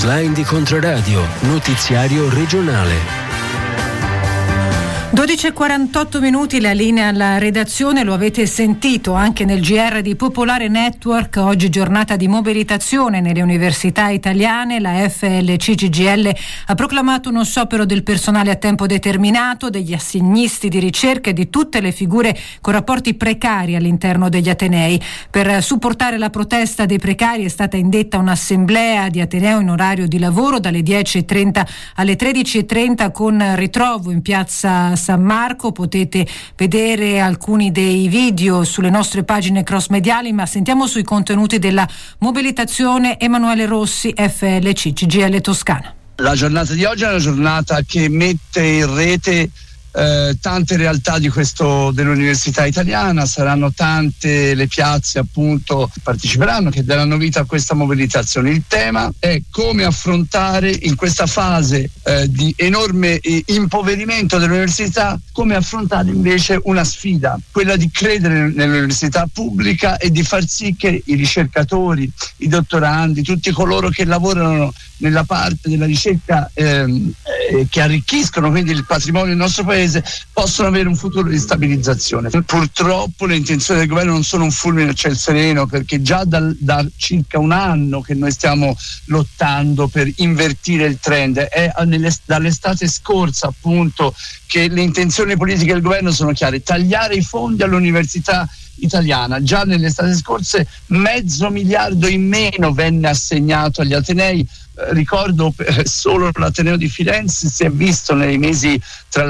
online di Controradio, notiziario regionale. 12:48, la linea alla redazione, lo avete sentito anche nel GR di Popolare Network. Oggi giornata di mobilitazione nelle università italiane. La FLC-CGIL ha proclamato uno sciopero del personale a tempo determinato, degli assegnisti di ricerca e di tutte le figure con rapporti precari all'interno degli atenei. Per supportare la protesta dei precari è stata indetta un'assemblea di ateneo in orario di lavoro dalle 10:30 alle 13:30 con ritrovo in piazza San Marco. Potete vedere alcuni dei video sulle nostre pagine cross mediali, ma sentiamo sui contenuti della mobilitazione Emanuele Rossi, FLC CGIL Toscana. La giornata di oggi è una giornata che mette in rete tante realtà dell'università italiana. Saranno tante le piazze appunto che parteciperanno, che daranno vita a questa mobilitazione. Il tema è come affrontare in questa fase di enorme impoverimento dell'università, come affrontare invece una sfida, quella di credere nell'università pubblica e di far sì che i ricercatori, i dottorandi, tutti coloro che lavorano nella parte della ricerca che arricchiscono quindi il patrimonio del nostro paese possono avere un futuro di stabilizzazione. Purtroppo le intenzioni del governo non sono un fulmine a ciel sereno, perché già da circa un anno che noi stiamo lottando per invertire il trend. È dall'estate scorsa appunto che le intenzioni politiche del governo sono chiare: tagliare i fondi all'università italiana. Già nell'estate scorsa 500 miliardi in meno venne assegnato agli atenei. Ricordo solo l'Ateneo di Firenze si è visto nei mesi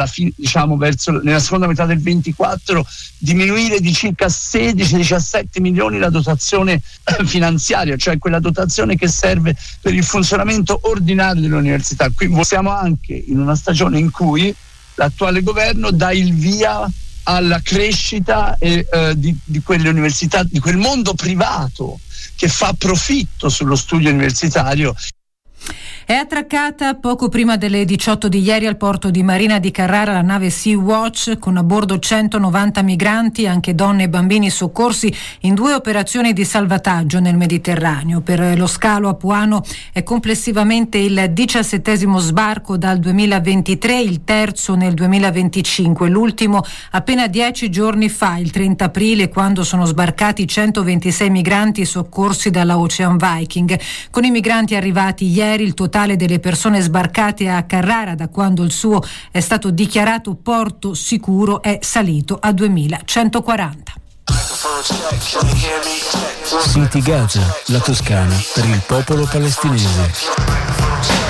nella seconda metà del 24 diminuire di circa 16-17 milioni la dotazione finanziaria, cioè quella dotazione che serve per il funzionamento ordinario dell'università. Qui siamo anche in una stagione in cui l'attuale governo dà il via alla crescita di quelle università, di quel mondo privato che fa profitto sullo studio universitario. È attraccata poco prima delle 18 di ieri al porto di Marina di Carrara la nave Sea-Watch con a bordo 190 migranti, anche donne e bambini soccorsi in 2 operazioni di salvataggio nel Mediterraneo. Per lo scalo apuano è complessivamente il 17° sbarco dal 2023, il terzo nel 2025, l'ultimo appena 10 giorni fa, il 30 aprile, quando sono sbarcati 126 migranti soccorsi dalla Ocean Viking. Con i migranti arrivati ieri il totale delle persone sbarcate a Carrara da quando il suo è stato dichiarato porto sicuro è salito a 2140. City Gaza, la Toscana per il popolo palestinese.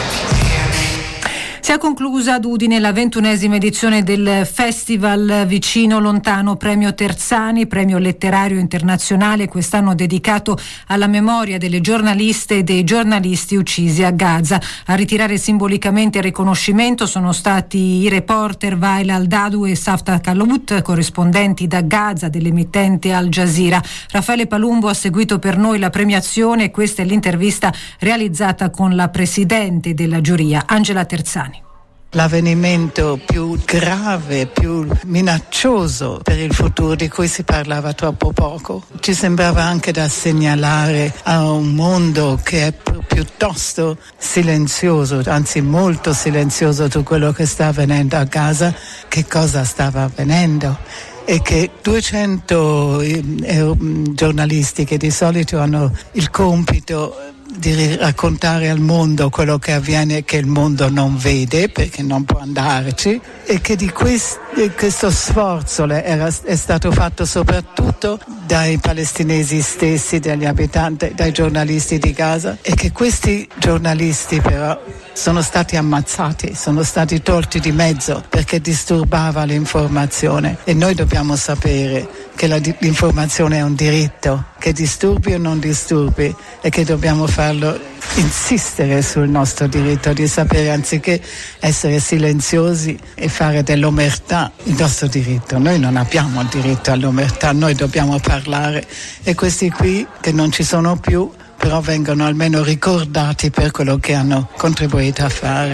Si è conclusa ad Udine la 21ª edizione del Festival Vicino Lontano, premio Terzani, premio letterario internazionale, quest'anno dedicato alla memoria delle giornaliste e dei giornalisti uccisi a Gaza. A ritirare simbolicamente il riconoscimento sono stati i reporter Wael Al-Dadu e Safta Kalout, corrispondenti da Gaza dell'emittente Al Jazeera. Raffaele Palumbo ha seguito per noi la premiazione e questa è l'intervista realizzata con la presidente della giuria, Angela Terzani. L'avvenimento più grave, più minaccioso per il futuro, di cui si parlava troppo poco. Ci sembrava anche da segnalare a un mondo che è piuttosto silenzioso, anzi molto silenzioso su quello che sta avvenendo a Gaza, che cosa stava avvenendo. E che 200 giornalisti che di solito hanno il compito di raccontare al mondo quello che avviene, che il mondo non vede perché non può andarci, e che di questo sforzo è stato fatto soprattutto dai palestinesi stessi, dagli abitanti, dai giornalisti di Gaza, e che questi giornalisti però sono stati ammazzati, sono stati tolti di mezzo perché disturbava l'informazione. E noi dobbiamo sapere che l'informazione è un diritto, che disturbi o non disturbi, e che dobbiamo farlo insistere sul nostro diritto di sapere, anziché essere silenziosi e fare dell'omertà il nostro diritto. Noi non abbiamo il diritto all'omertà, noi dobbiamo parlare, e questi qui che non ci sono più però vengono almeno ricordati per quello che hanno contribuito a fare.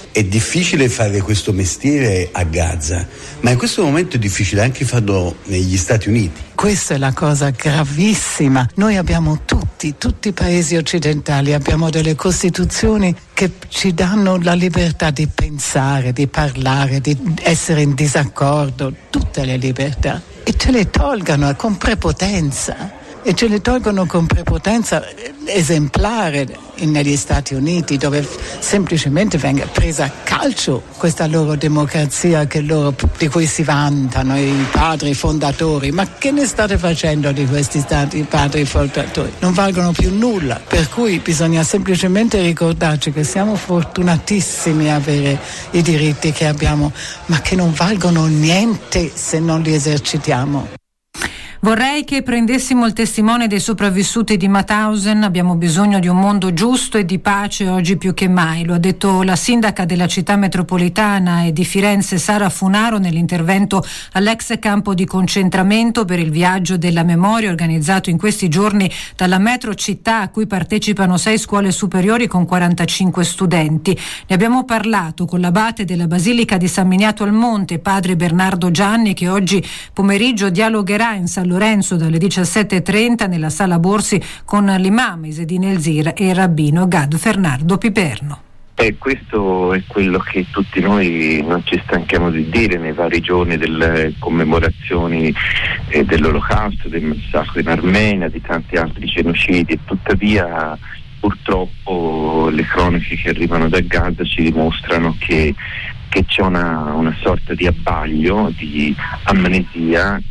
È difficile fare questo mestiere a Gaza, ma in questo momento è difficile anche farlo negli Stati Uniti. Questa è la cosa gravissima. Noi abbiamo tutti i paesi occidentali, abbiamo delle costituzioni che ci danno la libertà di pensare, di parlare, di essere in disaccordo, tutte le libertà, e ce le tolgono con prepotenza. E ce le tolgono con prepotenza esemplare negli Stati Uniti, dove semplicemente viene presa a calcio questa loro democrazia di cui si vantano i padri fondatori. Ma che ne state facendo di questi stati padri fondatori? Non valgono più nulla, per cui bisogna semplicemente ricordarci che siamo fortunatissimi a avere i diritti che abbiamo, ma che non valgono niente se non li esercitiamo. Vorrei che prendessimo il testimone dei sopravvissuti di Mauthausen. Abbiamo bisogno di un mondo giusto e di pace oggi più che mai. Lo ha detto la sindaca della città metropolitana e di Firenze, Sara Funaro, nell'intervento all'ex campo di concentramento per il viaggio della memoria organizzato in questi giorni dalla Metro Città, a cui partecipano 6 scuole superiori con 45 studenti. Ne abbiamo parlato con l'abate della Basilica di San Miniato al Monte, padre Bernardo Gianni, che oggi pomeriggio dialogherà in San Lorenzo dalle 17:30 nella sala Borsi con l'imam Isedin Elzir e il rabbino Gad Fernando Piperno. Questo è quello che tutti noi non ci stanchiamo di dire nei vari giorni delle commemorazioni dell'Olocausto, del massacro in Armenia, di tanti altri genocidi, e tuttavia purtroppo le cronache che arrivano da Gaza ci dimostrano che c'è una sorta di abbaglio, di amnesia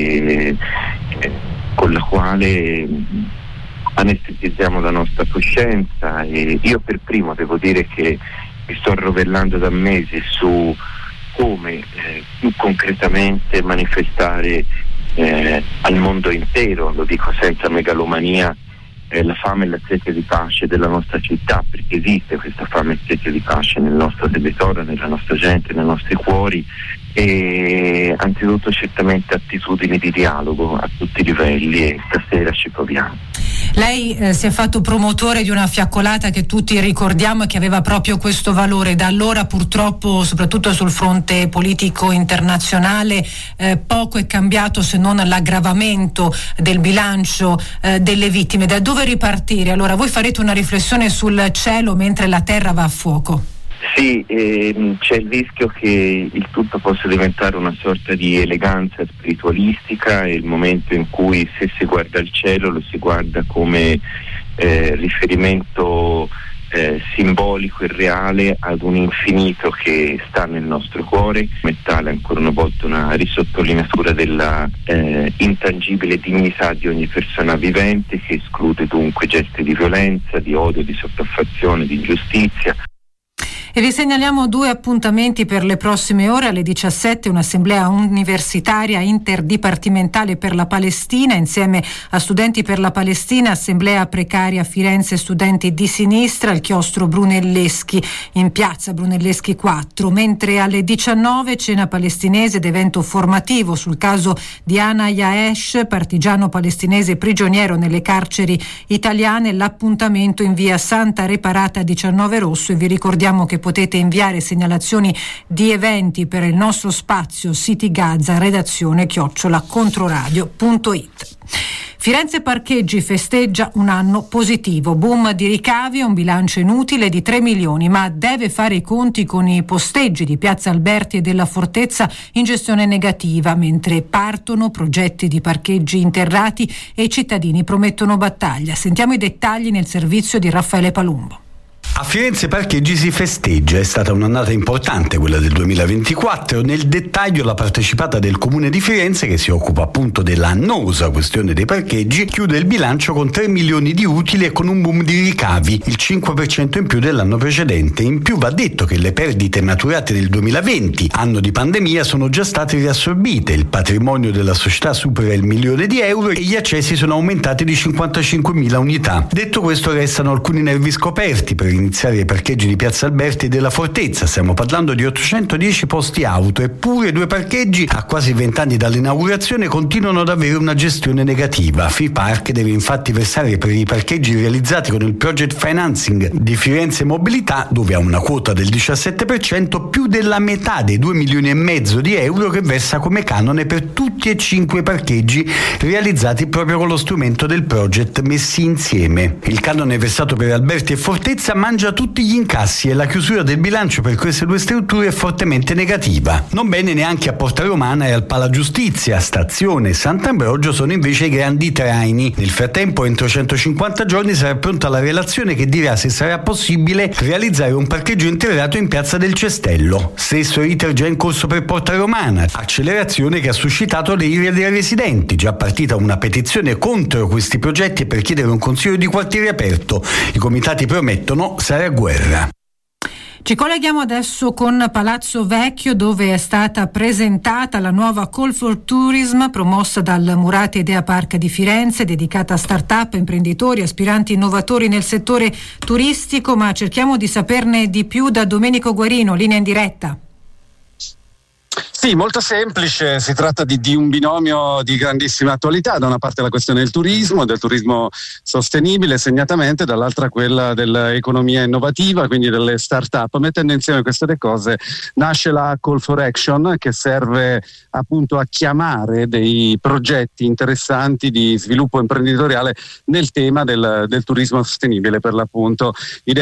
con la quale anestetizziamo la nostra coscienza, e io per primo devo dire che mi sto rovellando da mesi su come più concretamente manifestare al mondo intero, lo dico senza megalomania, la fame e la sete di pace della nostra città, perché esiste questa fame e sete di pace nel nostro territorio, nella nostra gente, nei nostri cuori, e anzitutto certamente attitudini di dialogo a tutti i livelli, e stasera ci proviamo. Lei si è fatto promotore di una fiaccolata che tutti ricordiamo e che aveva proprio questo valore. Da allora purtroppo, soprattutto sul fronte politico internazionale, poco è cambiato se non l'aggravamento del bilancio delle vittime. Da dove ripartire? Allora, voi farete una riflessione sul cielo mentre la terra va a fuoco. Sì, c'è il rischio che il tutto possa diventare una sorta di eleganza spiritualistica, è il momento in cui, se si guarda il cielo, lo si guarda come riferimento simbolico e reale ad un infinito che sta nel nostro cuore, come tale ancora una volta una risottolineatura della intangibile dignità di ogni persona vivente, che esclude dunque gesti di violenza, di odio, di sopraffazione, di ingiustizia. E vi segnaliamo 2 appuntamenti per le prossime ore. Alle 17 un'assemblea universitaria interdipartimentale per la Palestina, insieme a Studenti per la Palestina, assemblea precaria a Firenze, studenti di sinistra, al chiostro Brunelleschi in piazza Brunelleschi 4, mentre alle 19 cena palestinese ed evento formativo sul caso di Ana Yaesh, partigiano palestinese prigioniero nelle carceri italiane. L'appuntamento in via Santa Reparata 19 Rosso, e vi ricordiamo che potete inviare segnalazioni di eventi per il nostro spazio City Gaza, redazione @controradio.it. Firenze Parcheggi festeggia un anno positivo, boom di ricavi e un bilancio inutile di 3 milioni, ma deve fare i conti con i posteggi di Piazza Alberti e della Fortezza in gestione negativa, mentre partono progetti di parcheggi interrati e i cittadini promettono battaglia. Sentiamo i dettagli nel servizio di Raffaele Palumbo. A Firenze Parcheggi si festeggia, è stata un'annata importante quella del 2024, nel dettaglio la partecipata del Comune di Firenze, che si occupa appunto dell'annosa questione dei parcheggi, chiude il bilancio con 3 milioni di utili e con un boom di ricavi, il 5% in più dell'anno precedente. In più va detto che le perdite maturate del 2020, anno di pandemia, sono già state riassorbite, il patrimonio della società supera il €1.000.000 e gli accessi sono aumentati di 55.000 unità. Detto questo, restano alcuni nervi scoperti per iniziare iniziare ai parcheggi di Piazza Alberti e della Fortezza. Stiamo parlando di 810 posti auto, eppure 2 parcheggi a quasi 20 anni dall'inaugurazione continuano ad avere una gestione negativa. FIPark deve infatti versare per i parcheggi realizzati con il project financing di Firenze Mobilità, dove ha una quota del 17%, più della metà dei 2,5 milioni di euro che versa come canone per tutti e 5 parcheggi realizzati proprio con lo strumento del project messi insieme. Il canone versato per Alberti e Fortezza mangia tutti gli incassi e la chiusura del bilancio per queste 2 strutture è fortemente negativa. Non bene neanche a Porta Romana e al Pala Giustizia. Stazione e Sant'Ambrogio sono invece i grandi traini. Nel frattempo, entro 150 giorni sarà pronta la relazione che dirà se sarà possibile realizzare un parcheggio interrato in Piazza del Cestello. Stesso iter già in corso per Porta Romana, accelerazione che ha suscitato le ire dei residenti. Già partita una petizione contro questi progetti e per chiedere un consiglio di quartiere aperto. I comitati promettono sarà guerra. Ci colleghiamo adesso con Palazzo Vecchio, dove è stata presentata la nuova Call for Tourism promossa dal Murate Idea Park di Firenze, dedicata a start-up, imprenditori, aspiranti innovatori nel settore turistico, ma cerchiamo di saperne di più da Domenico Guarino, linea in diretta. Sì, molto semplice, si tratta di un binomio di grandissima attualità, da una parte la questione del turismo sostenibile segnatamente, dall'altra quella dell'economia innovativa, quindi delle start-up. Mettendo insieme queste 2 cose nasce la Call for Action, che serve appunto a chiamare dei progetti interessanti di sviluppo imprenditoriale nel tema del turismo sostenibile, per l'appunto.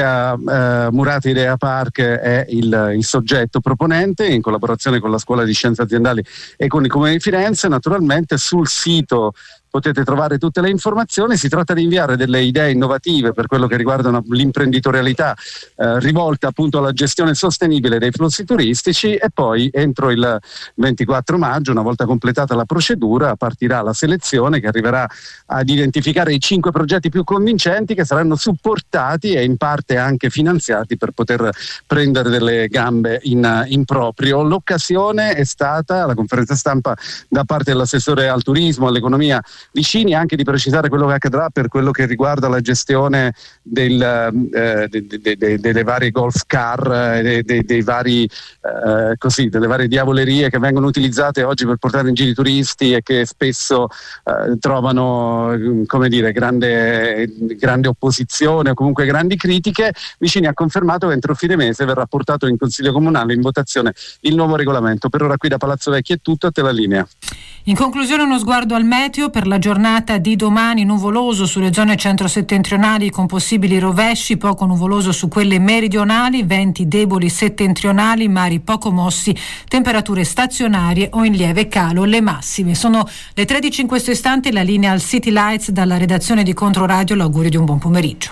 Murate Idea Park è il soggetto proponente, in collaborazione con la Scuola di Scienze Aziendali e con il Comune di Firenze. Naturalmente sul sito potete trovare tutte le informazioni. Si tratta di inviare delle idee innovative per quello che riguardano l'imprenditorialità rivolta appunto alla gestione sostenibile dei flussi turistici, e poi entro il 24 maggio, una volta completata la procedura, partirà la selezione che arriverà ad identificare i 5 progetti più convincenti, che saranno supportati e in parte anche finanziati per poter prendere delle gambe in proprio. L'occasione è stata la conferenza stampa da parte dell'assessore al turismo, all'economia Vicini, anche di precisare quello che accadrà per quello che riguarda la gestione delle varie golf car, delle varie diavolerie che vengono utilizzate oggi per portare in giro i turisti e che spesso trovano grande opposizione o comunque grandi critiche. Vicini ha confermato che entro fine mese verrà portato in Consiglio Comunale in votazione il nuovo regolamento. Per ora qui da Palazzo Vecchio è tutto, a te la linea. In conclusione uno sguardo al meteo per la giornata di domani: nuvoloso sulle zone centro-settentrionali con possibili rovesci, poco nuvoloso su quelle meridionali, venti deboli settentrionali, mari poco mossi, temperature stazionarie o in lieve calo le massime. Sono le 13 in questo istante, la linea al City Lights. Dalla redazione di Controradio l'augurio di un buon pomeriggio.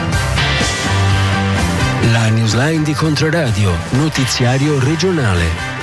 La newsline di Controradio, notiziario regionale.